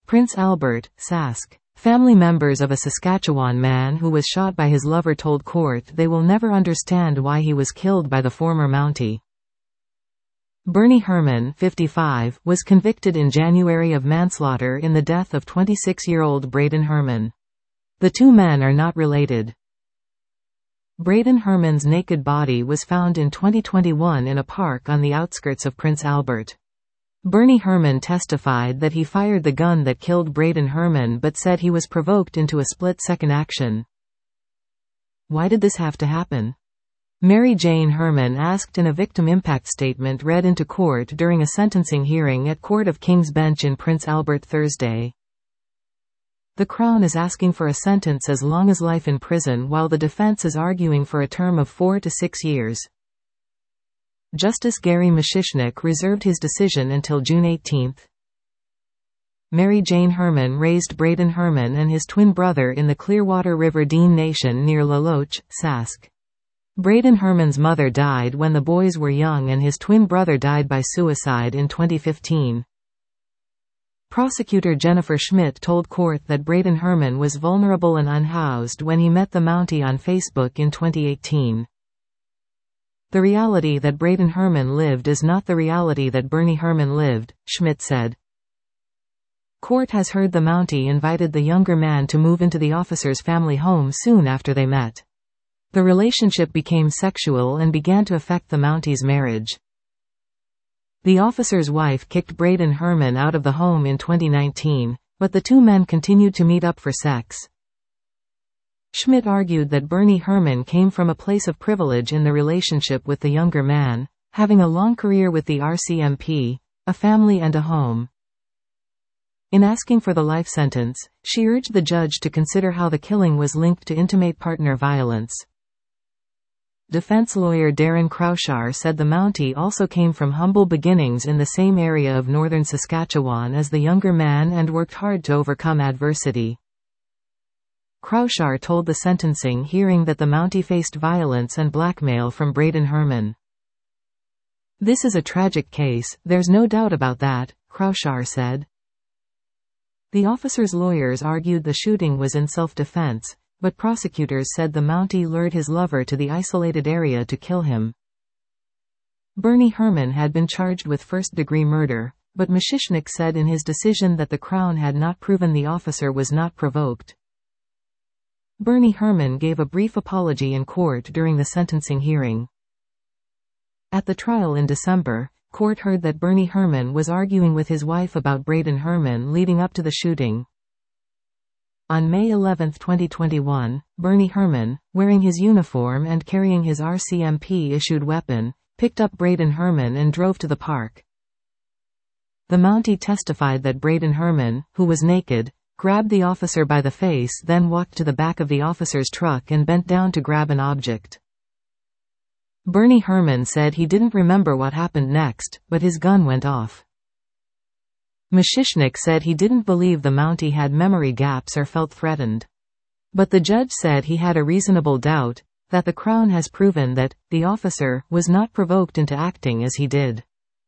Prince Albert, Sask. Family members of a Saskatchewan man who was shot by his lover told court they will never understand why he was killed by the former Mountie. Bernie Herman, 55, was convicted in January of manslaughter in the death of 26-year-old Braden Herman. The two men are not related. Braden Herman's naked body was found in 2021 in a park on the outskirts of Prince Albert. Bernie Herman testified that he fired the gun that killed Braden Herman but said he was provoked into a split-second action. Why did this have to happen? Mary Jane Herman asked in a victim impact statement read into court during a sentencing hearing at Court of King's Bench in Prince Albert Thursday. The Crown is asking for a sentence as long as life in prison while the defense is arguing for a term of 4 to 6 years. Justice Gary Mishishnik reserved his decision until June 18. Mary Jane Herman raised Braden Herman and his twin brother in the Clearwater River Dean Nation near La Loche, Sask. Braden Herman's mother died when the boys were young and his twin brother died by suicide in 2015. Prosecutor Jennifer Schmidt told court that Braden Herman was vulnerable and unhoused when he met the Mountie on Facebook in 2018. The reality that Braden Herman lived is not the reality that Bernie Herman lived, Schmidt said. Court has heard the Mountie invited the younger man to move into the officer's family home soon after they met. The relationship became sexual and began to affect the Mountie's marriage. The officer's wife kicked Braden Herman out of the home in 2019, but the two men continued to meet up for sex. Schmidt argued that Bernie Herman came from a place of privilege in the relationship with the younger man, having a long career with the RCMP, a family and a home. In asking for the life sentence, she urged the judge to consider how the killing was linked to intimate partner violence. Defense lawyer Darren Crouchar said the Mountie also came from humble beginnings in the same area of northern Saskatchewan as the younger man and worked hard to overcome adversity. Crouchar told the sentencing hearing that the Mountie faced violence and blackmail from Braden Herman. "This is a tragic case, there's no doubt about that," Crouchar said. The officer's lawyers argued the shooting was in self-defense, but prosecutors said the Mountie lured his lover to the isolated area to kill him. Bernie Herman had been charged with first-degree murder, but Mishishnik said in his decision that the Crown had not proven the officer was not provoked. Bernie Herman gave a brief apology in court during the sentencing hearing. At the trial in December, court heard that Bernie Herman was arguing with his wife about Braden Herman leading up to the shooting. On May 11, 2021, Bernie Herman, wearing his uniform and carrying his RCMP-issued weapon, picked up Braden Herman and drove to the park. The Mountie testified that Braden Herman, who was naked, grabbed the officer by the face, then walked to the back of the officer's truck and bent down to grab an object. Bernie Herman said he didn't remember what happened next, but his gun went off. Mishishnik said he didn't believe the Mountie had memory gaps or felt threatened. But the judge said he had a reasonable doubt that the Crown has proven that the officer was not provoked into acting as he did.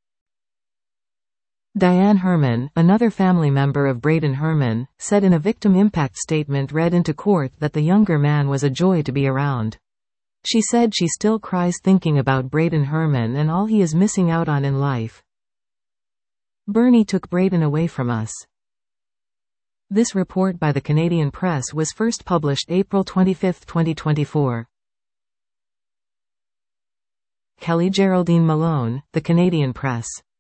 Diane Herman, another family member of Braden Herman, said in a victim impact statement read into court that the younger man was a joy to be around. She said she still cries thinking about Braden Herman and all he is missing out on in life. "Bernie took Braden away from us." This report by the Canadian Press was first published April 25, 2024. Kelly Geraldine Malone, The Canadian Press.